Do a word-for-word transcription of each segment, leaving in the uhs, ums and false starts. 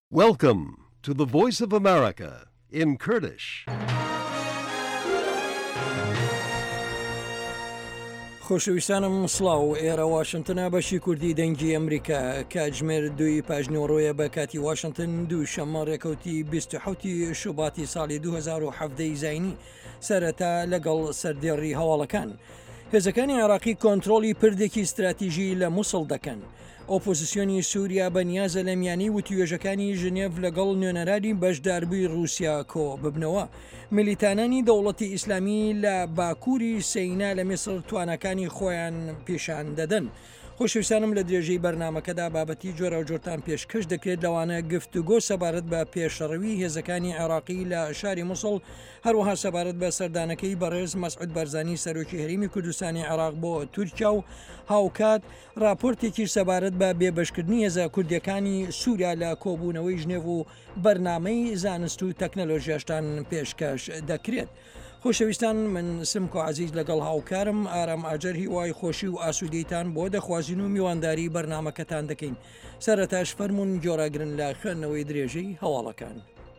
Welcome to the Voice of America in Kurdish. خۆشەویستانم سڵاو ئێرە واشنگتنە بەشی کوردی دەنگی ئەمریکا کاتژمێر دوی پاژنۆڕۆیە بە کاتی واشنگتن دوو شەمە ڕێکەوتی بیست و حوتی شوباتی ساڵی دوو هەزار و هەڤدە زاینی سەرەتا لەگەڵ سەردێڕی هەواڵەکان هێزەکانی عێراقی کۆنتڕۆلی پردێکی استراتیژی لە مووسڵ دەکەن. ئۆپۆزیسیۆنی سووریا بەنیازە لە میانی وتیوێژەکانی ژنێڤ لەگەڵ نوێنەرانی بەشداربووی رووسیا کۆ ببنەوە. ملیتانانی دەوڵەتی ئیسلامی لە باکووری سەینا لە میسر توانەکانی خۆیان پیشان دەدەن. خۆشەویستانم لە درێژەی بەرنامەکەدا بابەتی جۆرە و جۆرتان پێشکەش دەکرێت لەوانە گفتوگۆ سەبارەت بە پێشەڕەوی هێزەکانی عێراقی لە شاری مووسڵ هەروەها سەبارەت بە سەردانەکەی بەڕێز مەسعود بەرزانی سەرۆکی هەرێمی کوردستانی عێراق بۆ تورکیا و هاوکات راپۆرتێکی سەبارەت بە بێبەشکردنی هێزە کوردیەکانی سووریا لە کۆبوونەوەی ژنێڤ و بەرنامەی زانست و تەکنەلۆژیاشتان پێشکەش دەکرێت. خۆشەویستان من سمکۆ عزیز لەگەڵ هاوکارم ئارام ئاجەر هیوای خۆشی و ئاسوودەیتان بۆ دەخوازیین و میوانداری بەرنامەکەتان دەکەین. سەرەتاش فەرمونون جۆراگرن لە خوێندنەوەی درێژەی هەواڵەکان.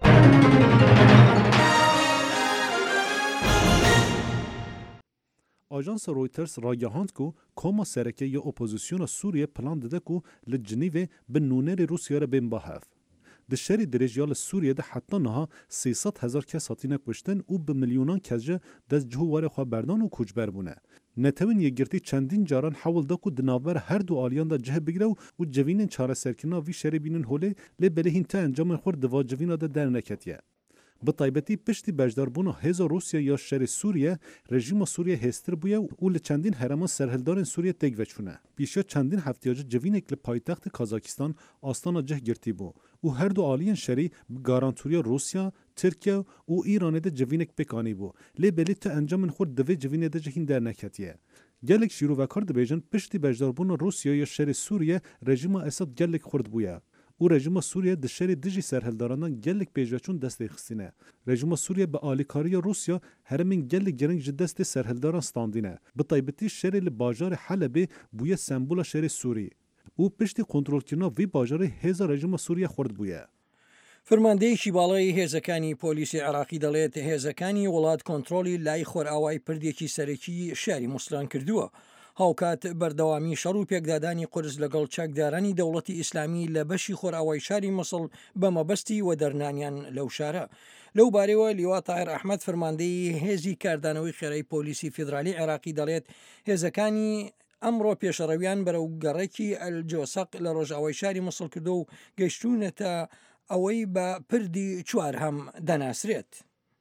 Ajansa Reuters ragihand ku koma serekê ya opozisyona Sûriye plan dide ku li Cinîvê bi nûnerê Rûsya re bên bahev. Di şerê dirêj ya li Sûriyê heta niha sê sed hezar kes hatine kuştin û bi milyonan kes ji destcihû warê xwe berdan û koçber bûne. Netewên yekgirtî çendîn caran hewl da ku di navber her du aliyan da cih bigire û cevînên çareserkirina vî şerê bînin holê lê belêhîn te encamên xwe di va civîna de derneketiye. Bi taybetî piştî bejdarbûna hêza Rûsya ya şerê Sûriye, rejîma Sûriye hêztir bûye û li çendîn herêman serhildarên Sûriye têk veçûne. Pîşa çendîn heftiya ji civînek li paytextê Kazakistan astana cih girtî bû û her du aliyên şerî bi garantûriya Rûsya, Tirkiye û Îranê de civînek pêk anî bû. Lê belê te encamên xwe divê civînê de jihîn derneketiye. Gelek şîrovekar dibêjin piştî bejdarbûna Rûsya ya şerê Sûriye, rejîma Esad gelek xurd bûye. û rejima Sûriye di şerê dijî serhildaran gelek pêşveçûn destê xistîne. Rejima Sûriye bi alîkariya Rûsya heremên gelek giring ji destê serhildaran standîne. Bi taybetî şerê li bajarê Helebê bûye sembola şerê Sûrî. û piştî kontrolkirina vî bajarê hêza rejima Sûriye xurd bûye. فرماندەیەکی باڵای هێزەکانی پۆلیسی عێراقی دەڵێت هێزەکانی وڵات کۆنتڕۆلی لای خۆرئاوای پردێکی سەرەکی شاری مووسڵان کردووە. هاوکات بەردەوامی شەڕ و پێکدادانی قورس لەگەڵ چاکدارانی دەوڵەتی ئیسلامی لە بەشی خۆرئاوای شاری مووسڵ بە مەبەستی وەدەرنانیان لەو شارە. لەو بارەوە لیوا تاهیر ئەحمەد فرماندەی هێزی کاردانەوەی خێرای پۆلیسی فیدرالی عێراقی دەڵێت هێزەکانی ئەمڕۆ پێشەڕەویان بەرەو گەڕێکی ئەلجۆسەق لە ڕۆژئاوای شاری مووسڵ کردو و گەیشتوونەتە ئەوەی بە پردی چوار هەم دەناسرێت.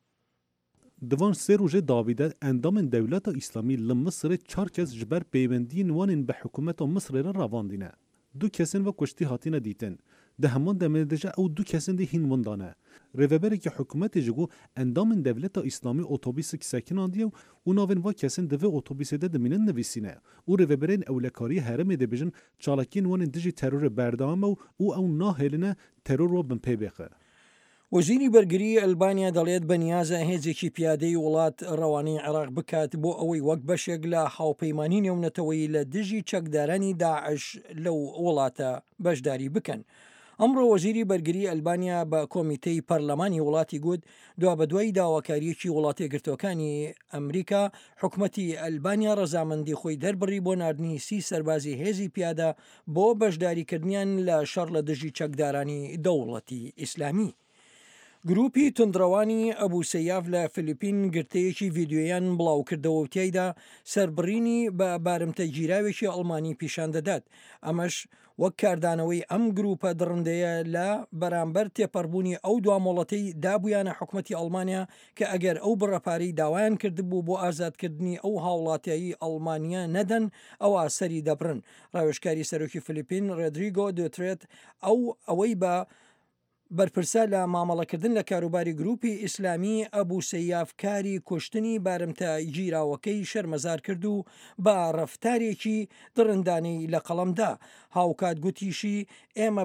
Divan sê rojê davî de endamên dewleta Îslamî li Misrê çar kes ji ber peywendiyên wanên bi hikûmeta Misrê re ravandîne. Du kesên ve kuştî hatine dîtin. Di heman demê de jî ew du kesên de hîn windan e. Rêveberekî hikûmetê ji got endamên dewleta Îslamî otobîsek sekinandiye û navên va kesên di vê otobîsê de dimînin nivîsîne. û rêveberên ewlekariyê herêmê dibêjin çalakiyên wanên dijî terorê berdewam e û ew nahêline teror wa bin pê bêxe. وەزیری بەرگری ئەلبانیا دەڵێت بەنیازە هێزێکی پیادەی وڵات ڕەوانەی عێراق بکات بۆ ئەوەی وەک بەشێک لە هاوپەیمانی نێونەتەوەی لە دژی چەکدارانی داعش لەو وڵاتە بەشداری بکەن. ئەمڕۆ وەزیری بەرگری ئەلبانیا بە کۆمیتەی پەرلەمانی وڵاتی گوت دوا بەدوای داواکاریەکی وڵاتە گرتوەکانی ئەمریکا حکوومەتی ئەلبانیا ڕەزامەندی خۆی دەربڕی بۆ ناردنی سی سەربازی هێزی پیادە بۆ بەشداریکردنیان لە شەڕ لە دژی چەکدارانی دەوڵەتی ئیسلامی. گروپی تندڕەوانی ئەبوو سەیاف لە فلیپین گرتەیەکی ڤیددیۆیان بڵاو کردەوە و تیایدا سەربڕینی بە بارمتە گیراوێکی ئەڵمانی پیشان دەدات. ئەمەش وەک کاردانەوەی ئەم گروپە دڕندەیە لە بەرامبەر تێپەڕبوونی ئەو دوامۆڵەتەی دابوویانە حکوومەتی ئەڵمانیا کە ئەگەر ئەو بڕەپارەی داوایان کردبوو بۆ ئازادکردنی ئەو هاوڵاتیایی ئەڵمانیا نەدەن ئەوە سەری دەبرن. ڕاوێژکاری سەرۆکی فلیپین ڕێدریگۆ دوترێت ئەو ئەوەی بە بەرپرسە لە مامەڵەکردن لە کاروباری گروپی ئیسلامی ئەبوو سەیافکاری کوشتنی بارمتە گیراوەکەی شەرمەزار کرد و بە ڕەفتارێکی دڕندانەی لە قەڵەمدا. هاوکات گوتیشی ئێمە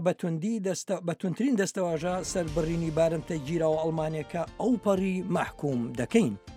بەتونترین دەستەواژە سەربڕینی بارمتە گیراوە ئەڵمانیەکە ئەو پەڕی مەحکوم دەکەین.